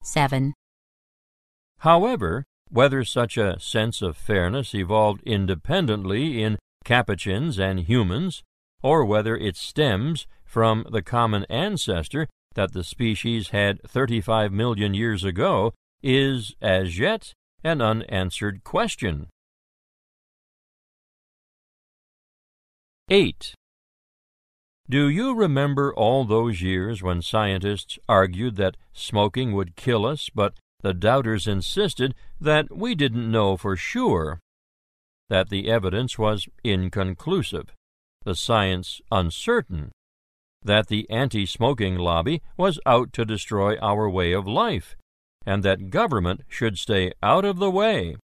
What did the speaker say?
7. However, whether such a sense of fairness evolved independently in capuchins and humans, or whether it stems from the common ancestor that the species had 35 million years ago, is, as yet, an unanswered question. 8. Do you remember all those years when scientists argued that smoking would kill us, but the doubters insisted that we didn't know for sure, that the evidence was inconclusive, the science uncertain, that the anti-smoking lobby was out to destroy our way of life, and that government should stay out of the way?